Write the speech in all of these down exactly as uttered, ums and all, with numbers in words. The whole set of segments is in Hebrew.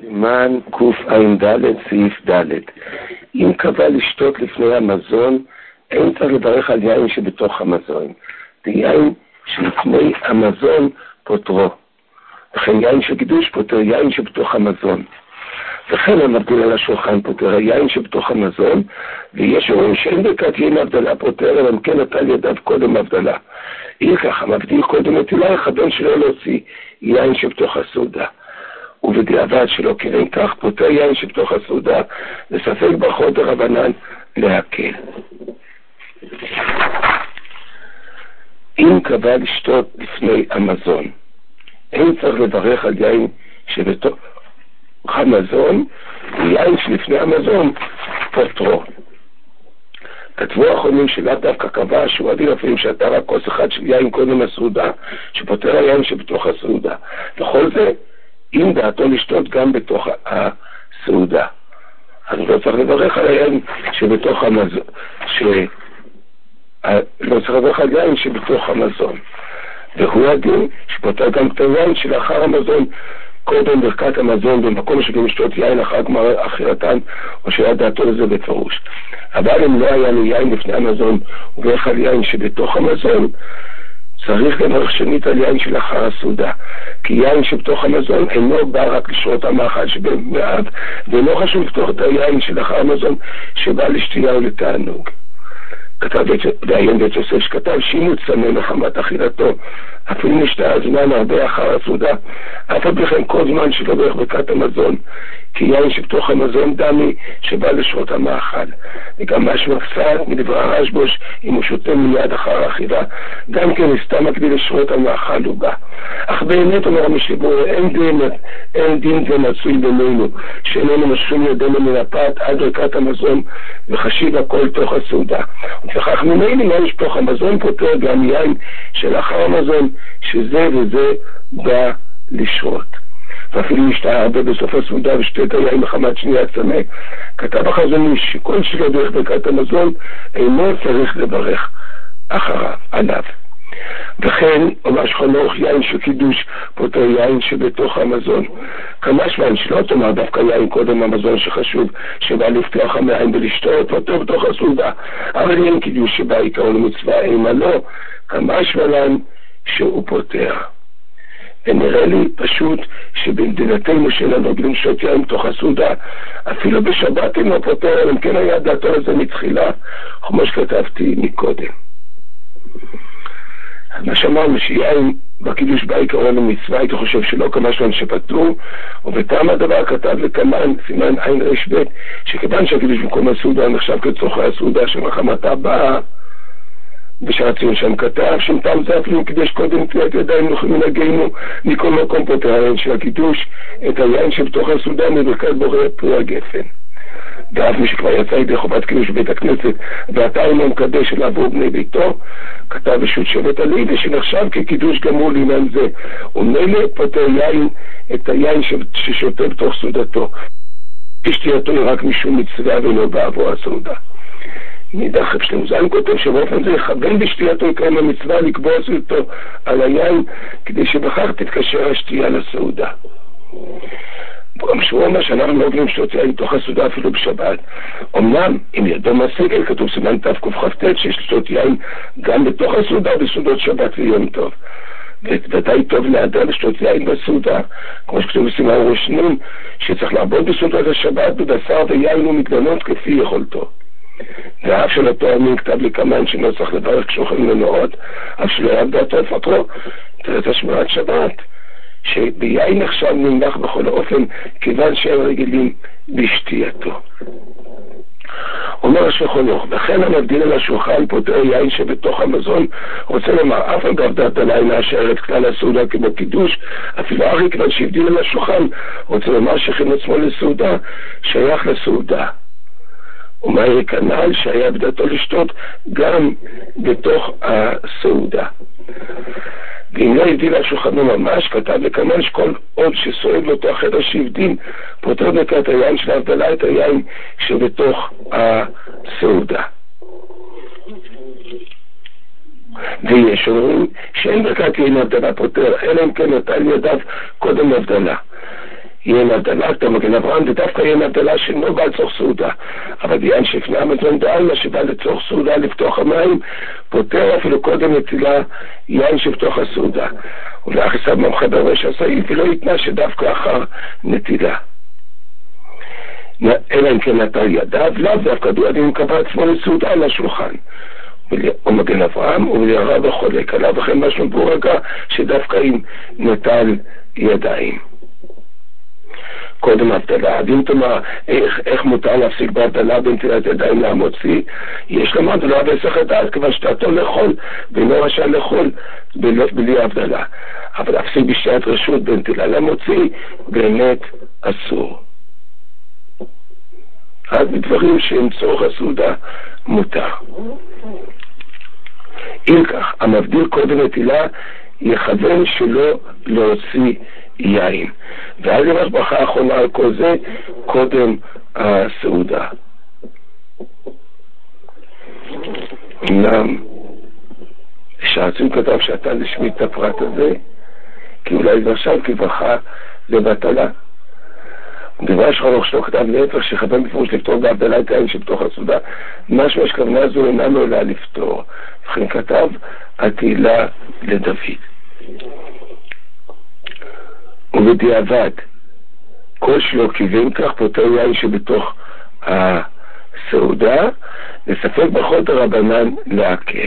סימן קע"ד סעיף ד'. אם קבע לשתות לפני המזון, אין צריך לברך על יין שבתוך המזון. זה יין שלפני המזון פותרו. וכן יין של קידוש פותר יין שבתוך המזון. וכן המבדיל על השולחן פותר היין שבתוך המזון, ויש אומרים שאין ברכת יין הבדלה פותר, אלא אם כן נטל ידיו קודם הבדלה. אי ככה, מבדיל קודם נטילה לכוון שלא להוציא יין שבתוך הסעודה. ובדיעבד שלא כיוון כך פותר יין שבתוך הסעודה, לספק ברכות דרבנן להקל. אם קבע לשתות לפני המזון, אין צריך לברך על יין שבתוך המזון, ויין שלפני המזון פותרו. כתבו האחרונים שלא דווקא קבע שהוא עדיף אפילו שאתה רק כוס אחד של יין קודם הסעודה, שפותר היין שבתוך הסעודה. וכל זה, אם דעתו לשתות גם בתוך הסעודה. אז לא צריך לברך על היין שבתוך המזון, ש... לא צריך לברך על יין שבתוך המזון. והוא הדין שפותר גם את היין שלאחר המזון, קודם ברכת המזון במקום שגם לשתות יין אחר גמר אחרתן, או שהיה דעתו לזה בפירוש. אבל אם לא היה לו יין לפני המזון וברך על יין שבתוך המזון, צריך לברך שנית על יין שלאחר הסעודה. כי יין שבתוך המזון אינו בא רק לשרות המאכל שבמעט, ואינו חשוב לפתוח את היין שלאחר המזון שבא לשתייה ולתענוג. כתב ועיין בית יוסף שכתב שאם הוא צמא מחמת אכילתו, אפילו נשתה זמן הרבה אחר הסעודה, אף על בכם כל זמן שלא ברך ברכת המזון, כי יין שבתוך המזון דמי שבא לשרות המאכל. וגם משמע קצר מדבר הרשב"ש, אם הוא שותה מיד אחר האכילה, גם כן סתם מקביל לשרות המאכל הוא בא. אך באמת אומר המשבור, אין דין, אין דין זה מצוי בינינו, שאיננו משכים ידינו מן הפת עד ברכת המזון, וחשיב הכל תוך הסעודה. וכך ממילא יין שבתוך המזון פותר גם יין שלאחר המזון, שזה וזה בא לשרות. ואפילו משתה הרבה בסוף הסעודה ושתה את היין מחמת שנייה צמא. כתב החזון איש שכל שלא דרך ברכת המזון אינו צריך לברך אחריו, עליו. וכן אומר שחנוך יין של קידוש פותר יין שבתוך המזון. כמה שבן שלא תאמר דווקא יין קודם המזון שחשוב שבא לפתוח המעין ולשתות פותר בתוך הסעודה, אבל יין קידוש שבא עיקרון למצווה אימה לא, כמה שבן שהוא פותר. ונראה לי פשוט שבמדינתנו שלנו בלי לשתות יין בתוך הסעודה, אפילו בשבת אינו פותר, אלא אם כן היה דעתו לזה מתחילה, כמו שכתבתי מקודם. מה שאמרנו שיין בקידוש בעיקרון המצווה, הייתי חושב שלא כמה שבן שפטרו, ובטעם הדבר כתב לכמן, סימן עין רש ב', שכיוון שהקידוש במקום הסעודה נחשב כצורכי הסעודה שמחמתה באה, ושהציון שם כתב, שם טעם זה אפילו קידש קודם תלת ידיים נוחים מנהגנו מכל מקום פותר היין של הקידוש, את היין שבתוך הסעודה מברכת בורא פרי הגפן. ואף מי שכבר יצא ידי חובת קידוש בבית הכנסת ועתה אינו מקדש אליו ובני ביתו, כתב בשו"ת שבט הלוי שנחשב כקידוש גמור לעניין זה, ומילא פותר יין את היין ששותה בתוך סעודתו, שתייתו היא רק משום מצווה ולא בעבור הסעודה. נידח אצלנו זין כותב שבאופן זה יכוון בשתייתו יקיים המצווה לקבוע סעודתו על היין, כדי שבכך תתקשר השתייה לסעודה. שהוא אומר שאנחנו לא אוכלים לשתות יין בתוך הסעודה אפילו בשבת. אמנם אם ידו מהסגל כתוב סימן תקכ"ט שיש לשתות יין גם בתוך הסעודה בסעודות שבת ויום טוב. ודאי טוב לאדם לשתות יין בסעודה, כמו שכתוב בסימן ראש נון, שצריך לעבוד בסעודת השבת בבשר ויין ומגננות כפי יכולתו. ואף של התואמים כתב לי כמן שלא צריך לברך כשאוכלים מנועות, אף שלא היה בדעתו לפטרו, תראה את השמירת שבת, שביין עכשיו נמלח בכל אופן, כיוון שהם רגילים בשתייתו. אומר השולחנוך, וכן המבדיל על השולחן פותר יין שבתוך המזון, רוצה לומר, אף אגב דעת עלי נאשר את כלל הסעודה כמו קידוש, אפילו ארי כיוון שהבדיל על השולחן, רוצה לומר שכין עצמו לסעודה, שייך לסעודה. ומאי כנ"ל שהיה בדעתו לשתות גם בתוך הסעודה. ואם לא הבדיל על שולחנו ממש, כתב לכנ"ל שכל עוד שסועד לאותו החדר שהבדיל, פותר ברכת היין של ההבדלה את היין שבתוך הסעודה. ויש אומרים שאין ברכת יין הבדלה פותר, אלא אם כן נטל ידיו קודם הבדלה. יהיה נבדלה, כתוב מגן אברהם, ודווקא יהיה נבדלה שאינו בא לצורך סעודה. אבל יען שלפני המזון דעלמא שבא לצורך סעודה לפתוח המים, פותר אפילו קודם נטילה יען שבתוך הסעודה. ולאחסב ממחבר ראש הסעיף, ולא יתנה שדווקא אחר נטילה. אלא אם כן נטל ידיו, לאו דווקא דואדים קבע עצמו לסעודה על השולחן. ומגן אברהם, ולירה וחולק עליו, וכן משהו בורגע שדווקא אם נטל ידיים. קודם הבדלה, ואם תאמר איך, איך מותר להפסיק בהבדלה בנטילת ידיים למוציא, יש לומר דלה בהיסח דעת, כיוון שתעתו לאכול, ואינו רשאי לאכול בלי, בלי הבדלה. אבל להפסיק בשתיית רשות בנטילה למוציא, באמת אסור. אז בדברים שהם צורך הסעודה מותר. אם כך, המבדיל קודם נטילה יכוון שלא להוציא יין. ואז ימש ברכה האחרונה על כל זה קודם הסעודה. אמנם שהרצון כתב שאתה לשמיט את הפרט הזה, כי אולי זה עכשיו כברכה לבטלה. דבר שחנוך שלו כתב להפך שכוון בפירוש לפתור בהבדלה את העין שבתוך הסעודה, משמע שכוונה זו אינה מעולה לפתור. וכן כתב התהילה לדוד. ובדיעבד כל שלא כיוון כך פותר יין שבתוך הסעודה, לספק בכל הרבנן להקל.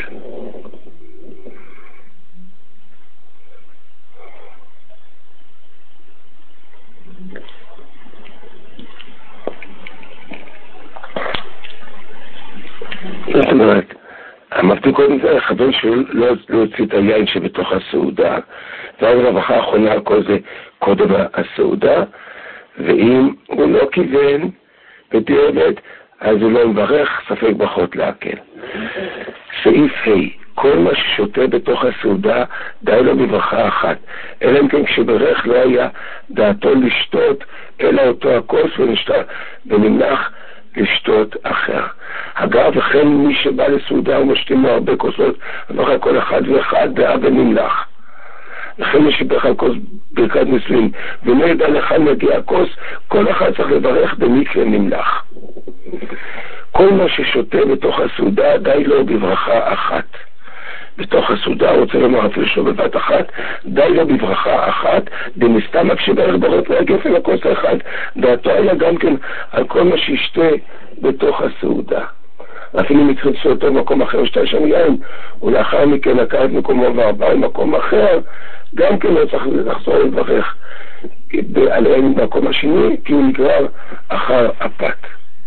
זאת אומרת, המבדיל קודם זה לכוון שהוא לא הוציא את היין שבתוך הסעודה, ואז הרווחה האחרונה על כל זה קודם הסעודה, ואם הוא לא כיוון בדיעבד, אז הוא לא מברך, ספק ברכות להקל. סעיף ה' כל מה ששותה בתוך הסעודה די לו בברכה אחת, אלא אם כן כשברך לא היה דעתו לשתות אלא אותו הכוס ונמנח לשתות אחר. אגב, וכן מי שבא לסעודה ומשתים לו הרבה כוסות, ואחר כל אחד ואחד דעה ונמלח. לכן מי שברך על כוס ברכת נישואין ולא ידע לכאן מגיע הכוס, כל אחד צריך לברך במקרה נמלח. כל מה ששותה בתוך הסעודה די לו בברכה אחת. בתוך הסעודה, רוצה לומר אפילו שהוא בבת אחת, די לו בברכה אחת, דמסתמא כשברך ברות מהגפן הכוס האחד, דעתו היה גם כן על כל מה שישתה בתוך הסעודה. אפילו אם יתחצו אותו במקום אחר שתה שם יין, ולאחר מכן לקח את מקומו ועבר במקום אחר, גם כן לא צריך לחזור לברך עליהם במקום השני, כי הוא נגרר אחר הפת.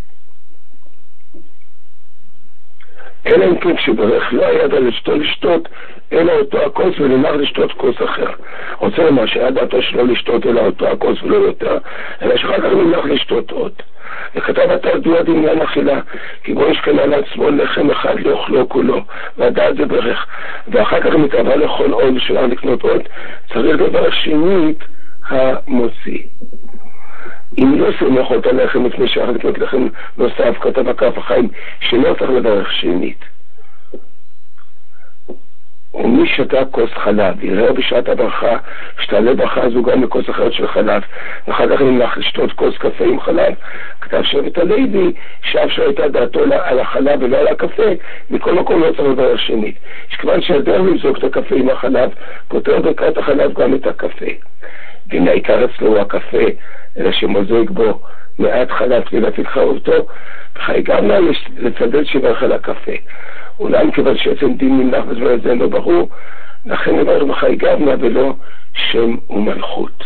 אלא אם כן כשברך לא היה דע לשתות לשתות אלא אותו הכוס ולמח לשתות כוס אחר. רוצה לומר שהיה דעתו שלא לשתות אלא אותו הכוס ולא יותר, אלא שאחר כך למח לשתות עוד. וכתב אתה דוע דמיין אכילה, כי בו יש כאן על עצמו לחם אחד לאוכלו כולו, והדעת זה ברך, ואחר כך מתאבה לאכול עוד ושאלה לקנות עוד, צריך לברך שנית המוציא. אם לא סומך אותה לחם לפני שאחר לקנות לחם נוסף, כתב הכף החיים שלא צריך לברך שנית. ומי שתה כוס חלב יראה בשעת הברכה שתעלה ברכה הזו גם לכוס אחרת של חלב, ואחר כך נמלך לשתות כוס קפה עם חלב, כתב שבט הלוי שאף שהייתה דעתו על החלב ולא על הקפה, מכל מקום לא צריך לברך שנית. שכיוון שהדרך למזוג את הקפה עם החלב פותר ברכת החלב גם את הקפה, והנה העיקר אצלו הוא הקפה, אלא שמוזג בו מעט חלב כדי להפיק חרובתו, וכי גם לה לצדד שברך על הקפה. אולי מכיוון שעצם דין נמלח בזמן הזה לא ברור, לכן נברך בחי גבנה ולא שם ומלכות.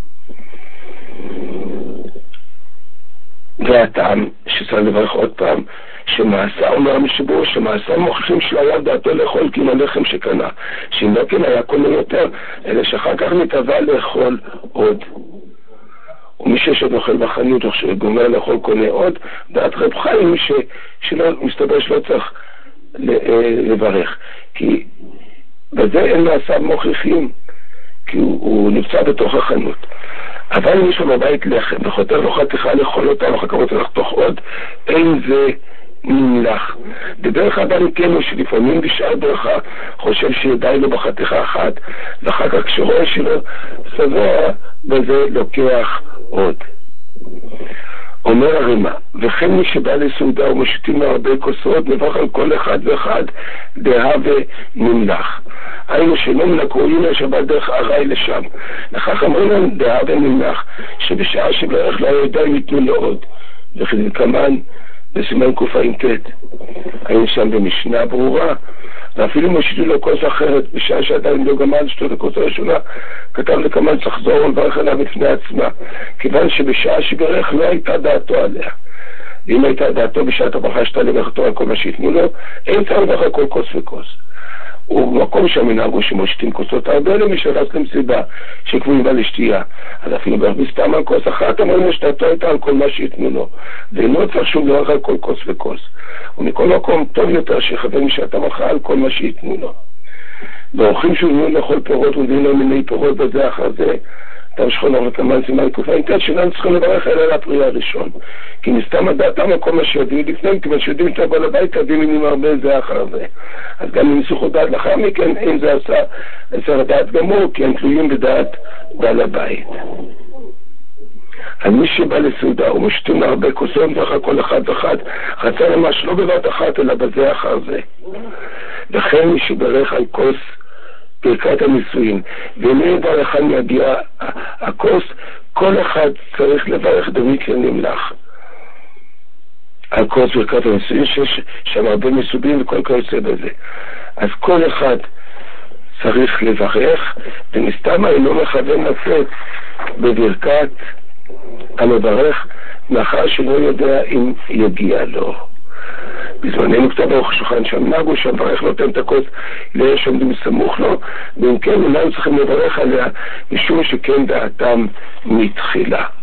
והטעם שצריך לברך עוד פעם, שמעשה אומר המשבור, שמעשה מוכיחים שלא היה דעתו לאכול כי עם הלחם שקנה, שאם לא כן היה קונה יותר, אלא שאחר כך מתאבה לאכול עוד. ומי שיש עוד אוכל בחנות או שגומר לאכול קונה עוד, דעת רב חיים ש... שלא מסתבר שלא צריך לברך, כי בזה אין מעשיו מוכיחים, כי הוא, הוא נמצא בתוך החנות. אבל אם יש לו בבית לחם וחותר לו חתיכה לאכול אותה ואחר כך רוצה לחתוך עוד, אין זה נמלח. בדרך כלל כן הוא שלפעמים בשעה ברכה חושב שידי לו בחתיכה אחת, ואחר כך כשרואה שלו סבוע בזה לוקח עוד. אומר הרמ"א, וכן מי שבא לסעודה ומשתים לו הרבה כוסות, נברך על כל אחד ואחד דהה ונמלח. היינו שלא מן הקוראים לשבת דרך ארעי לשם. לכך אמרו להם דהה ונמלח, שבשעה שבערך לא הידיים ייתנו לו עוד. וכדלקמן בסימן קע"ט. היינו שם במשנה ברורה, ואפילו משיתו לו כוס אחרת, בשעה שעדיין לא גמר לשתות הכוס הראשונה, כתב לקמן צריך לחזור ולברך עליו בפני עצמה, כיוון שבשעה שברך לא הייתה דעתו עליה. ואם הייתה דעתו בשעת הברכה שתה לברכתו על כל מה שיתנו לו, אין צריך לברך על כל כוס וכוס. ובמקום שהמנהגו שמושתים כוסות הרבה למי שרץ למסיבה שקבועים בה לשתייה, אז אפילו בהרבה סתם על כוס אחת אמרנו שדעתו הייתה על כל מה שיתנו לו, ואינו צריך שום לברך על כל כוס וכוס. ומכל מקום טוב יותר שיכוון משעת הברכה על כל מה שיתנו לו. ואורחים שהובאו לאכול פירות ומביאים להם מיני פירות בזה אחר זה, תם שכונה וקמן סימן קע"ט, שלנו צריכים לברך אלא על הפרי הראשון. כי מסתם הדעתם על כל מה שיודעים לפניהם, כיוון שיודעים שאתה בעל הבית, תביאים מינים הרבה זה אחר זה. אז גם אם יסוכו דעת לאחר מכן, אין זה עשה, עשה לדעת גמור, כי הם תלויים בדעת בעל הבית. על מי שבא לסעודה ומשתים הרבה כוסות ואחר כל אחד ואחד, רצה ממש לא בבת אחת אלא בזה אחר זה. וכן מי שברך על כוס ברכת הנישואין, ואם אין דבר אחד מגיע הכוס, כל אחד צריך לברך דמיקרא נמלח על כוס ברכת הנישואין, שיש שם הרבה מסובים וכל כיוצא בזה. אז כל אחד צריך לברך, ומסתם אינו מכוון לצאת בברכת המברך, מאחר שלא יודע אם יגיע לו. בזמננו כתב ארוך השולחן שהמנהגו שהמברך נותן את הכוס לאלה שעומדים סמוך לו, ואם כן, אינם צריכים לברך עליה משום שכן דעתם מתחילה.